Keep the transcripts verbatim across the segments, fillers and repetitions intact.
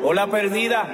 o la perdida.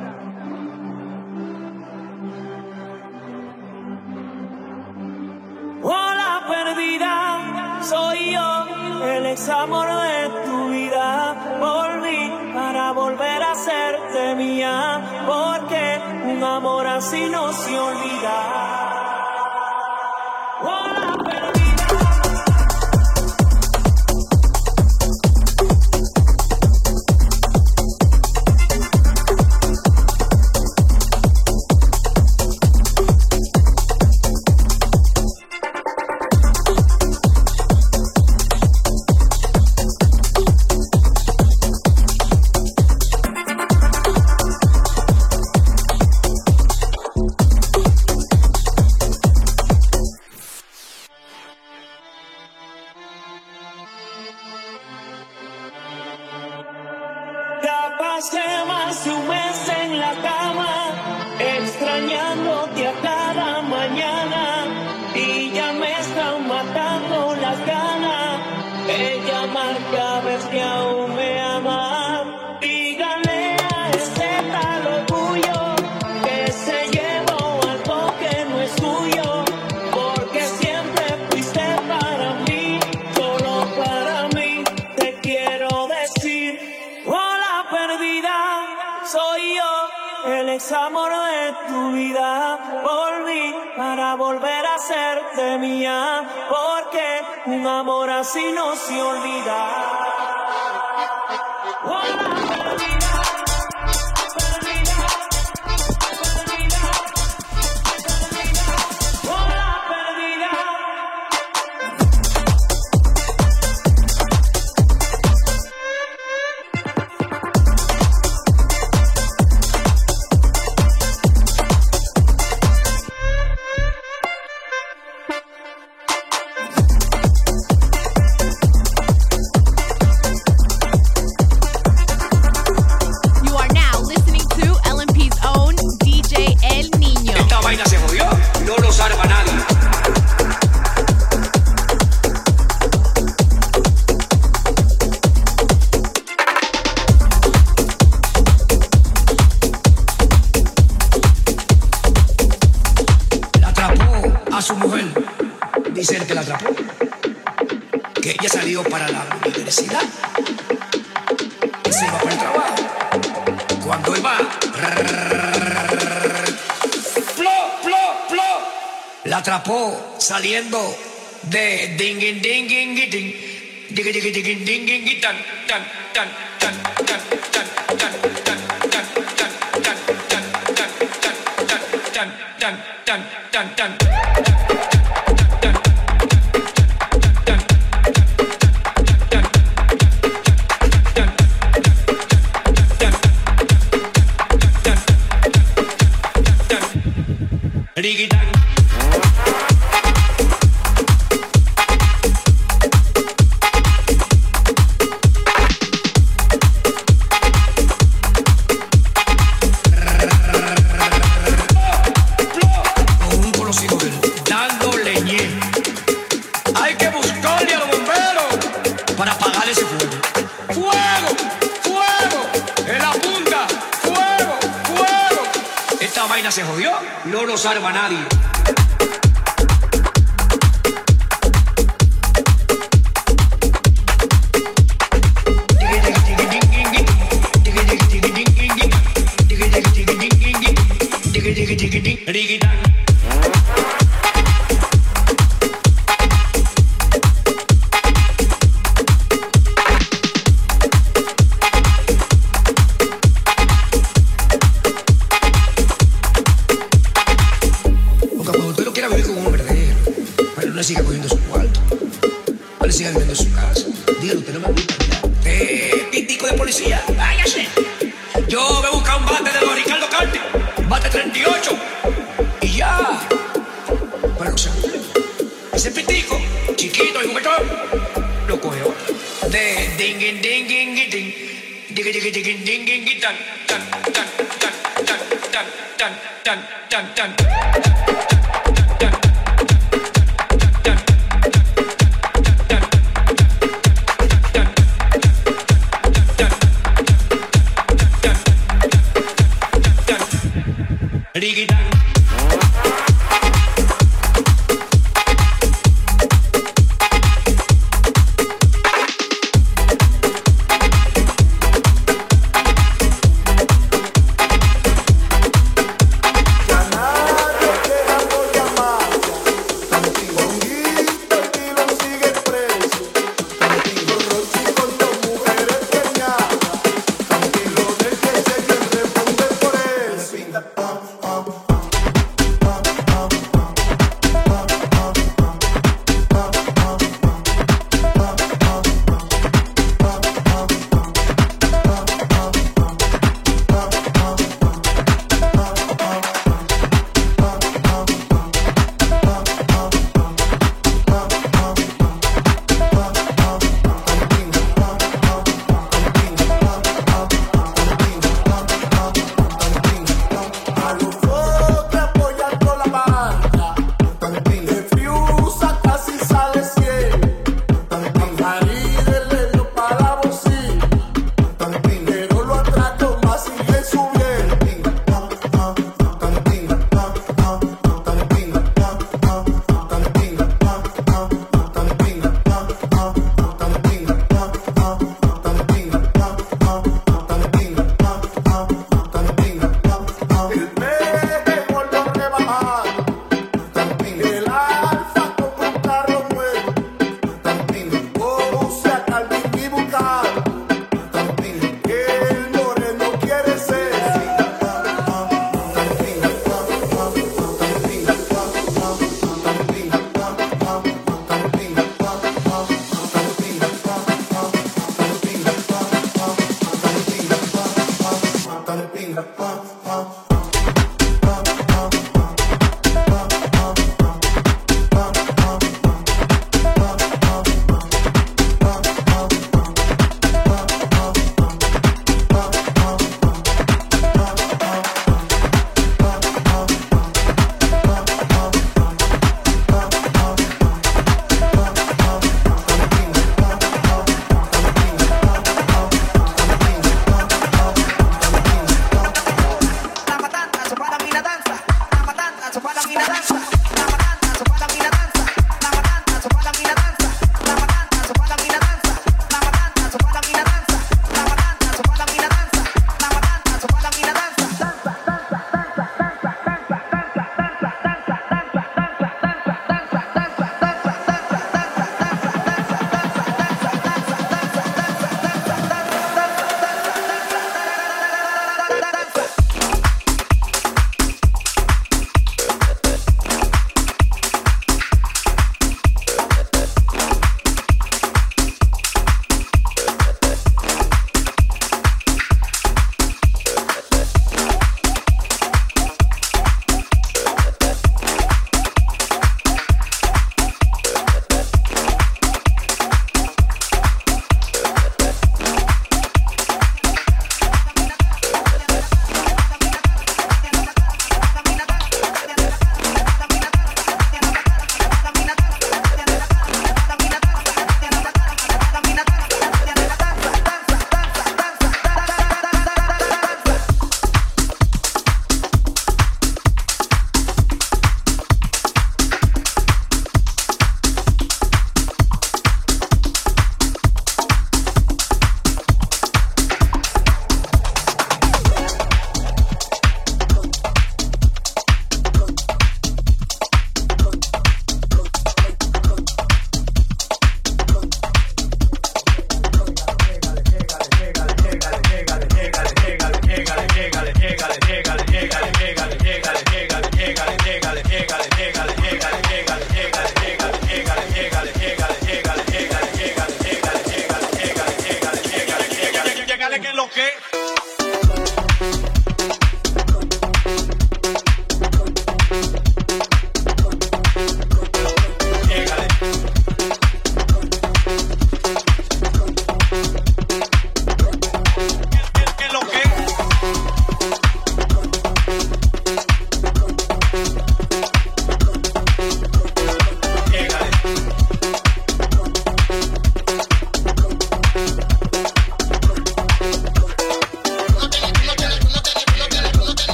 Oh, la perdida soy yo, el ex amor de tu vida. Volví para volver a serte mía, porque un amor así no se olvida. Oh, la perdida. Pasé más de un mes en la cama, extrañándote a cada mañana, y ya me están matando las ganas de llamarte a ver si aún me amas. Dígale a ese tal orgullo que se llevó algo que no es tuyo, porque siempre fuiste para mí, solo para mí. Te quiero decir, perdida soy yo, el ex amor de tu vida. Volví para volver a serte mía, porque un amor así no se olvida. Oh, la perdida. A su mujer, dice él que la atrapó, que ella salió para la universidad y se iba para el trabajo. Cuando iba, ¡plo, plo, plo! La atrapó saliendo de dingin, dingin, ding, ding, ding, ding, ding, ding, tan, tan, tan, tan, tan, tan, tan, tan, tan, tan, tan, tan, tan, tan. Se jodió, no lo salva nadie. Siga cogiendo su cuarto, no le siga viviendo en su casa. Dígale, usted no me gusta, mira. Usted, pitico de policía, váyase. Yo voy a buscar un bate de los Ricardo Carte, un bate treinta y ocho, y ya. Bueno, o sea, ese pitico, chiquito y juguetón, lo coge ahora. De ding, ding, ding, ding, ding, ding, ding, ding, ding, ding, tan, tan, tan, tan, tan, tan, tan, tan, tan, tan.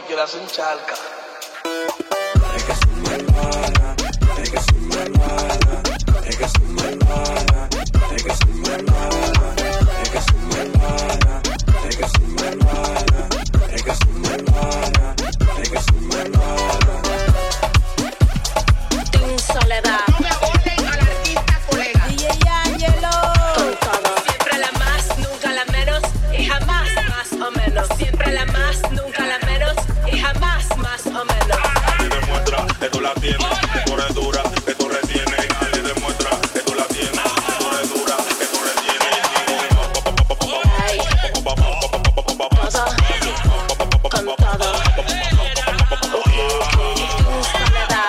cualquiera se encharca. Es que soy malvada, es que soy malvada, es que soy malvada, es que soy malvada, es que soy malvada, es que soy malvada, es que soy malvada, es que soy malvada. Team Soledad. No me aborden al artista colega. D J Angelo. Con todo. Siempre la más, nunca la menos y jamás más o menos. Siempre la más, nunca la menos y jamás más o menos. Y demuestra que tú la tienes, que tú eres dura, que tú retienes. Y demuestra que tú la tienes, que tú eres dura, que tú retienes. Ay. Todo. Con todo. Team Soledad.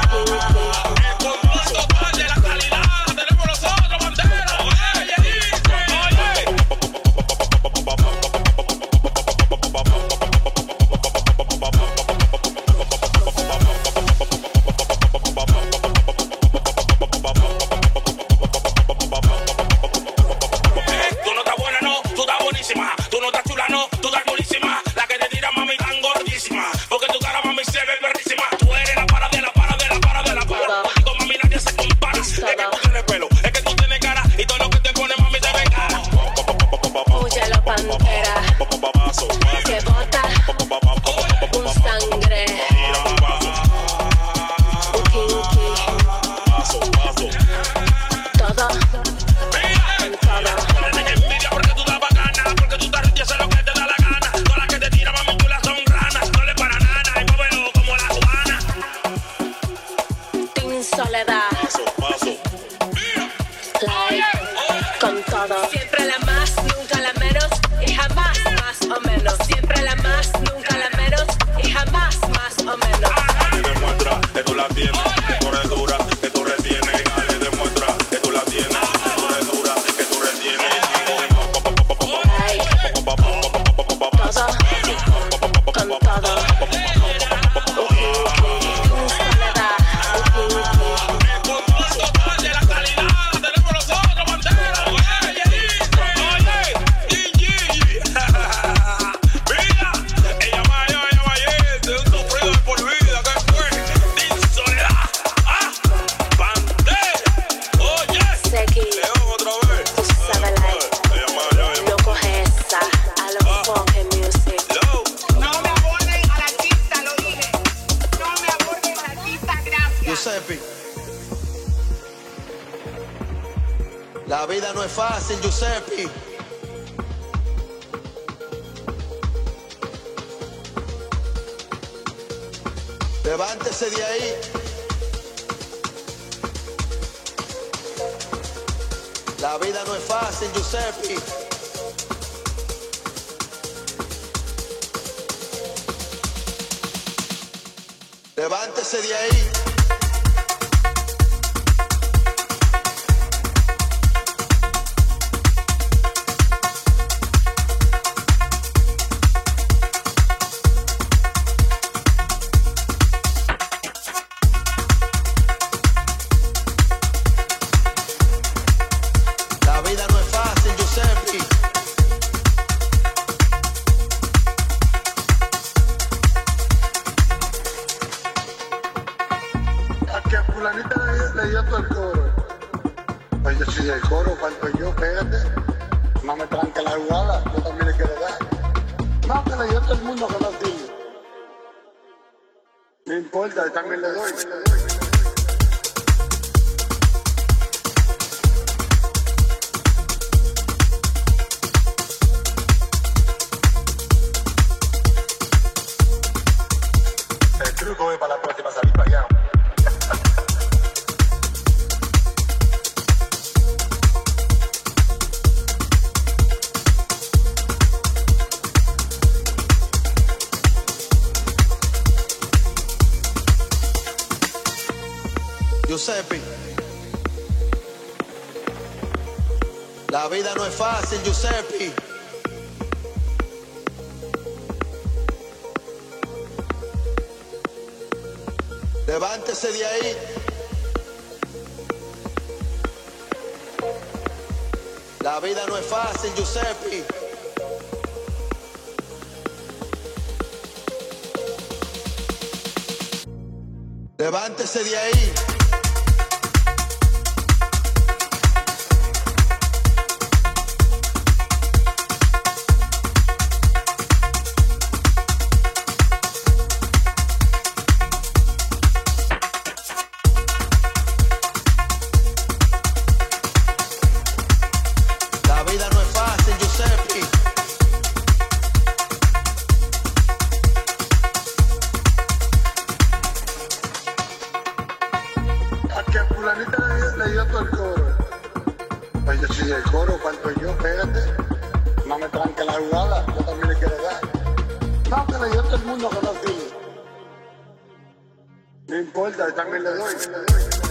Tú no estás buena, no, tú estás buenísima. Tú no estás chula, no, tú estás chulísima. La que te tira, mami, tan gordísima. Porque tu cara, mami, se ve perrísima. Tú eres la para de la para de la para de la para. Contigo, mami, nadie se compara. Es que tú tienes pelo, es que tú tienes cara. Y todo lo que te pone, mami, te ve cara. Huye la pantera que bota un sangre. Un kinky. Todo. Con todo. Envidia porque tú estás bacana, porque tú estás rica, haces lo que te da la gana. Todas las que te tiran, mami, chulas son ranas. No le para nada, y muévelo como la cubana. Team Soledad. Paso, paso. Like. Con todo. Siempre la más, nunca la menos y jamás más o menos. Siempre la más, nunca la menos y jamás más o menos. Y demuestra que tú la tienes, que tú eres dura, que tú retienes. Y demuestra que tú la tienes, que tú eres dura, que tú retienes. Like. Todo. Con todo. Un kinky. Team Soledad. Un kinky. De la calidad, tenemos nosotros, bandera. Oye, oye, y Gigi. Mira, ella mayor, ella mayor, de un sufrido de por vida, que fue Team Soledad. Ah, bandera. Oye, Seki. León otra vez. Tú sabes, like. Ella mayor, ella No coge esa a los funky music. mayor. No me aborden al artista, lo dije. No me aborden al artista, gracias. Giuseppe. La vida no es fácil, Giuseppe. Levántese de ahí. La vida no es fácil, Giuseppe. Levántese de ahí. La vida no es fácil, Giuseppe. A que a fulanita le, le dio todo el coro. Pues yo soy el coro, falto yo, pégate. No me tranque la jugada, yo también le quiero dar. No, que le dio todo el mundo que no tiene. No importa, yo también le doy. El truco es para la próxima salir para allá. Giuseppe. La vida no es fácil, Giuseppe. Levántese de ahí. La vida no es fácil, Giuseppe. Levántese de ahí. La vida no es fácil, Giuseppe. A que fulanita le, le dio todo el coro. Pues yo sí, el coro, cuando yo, espérate, no me tranque la jugada, yo también le quiero dar. No, que le dio todo el mundo que no sirve. No importa, yo también le doy. Le doy.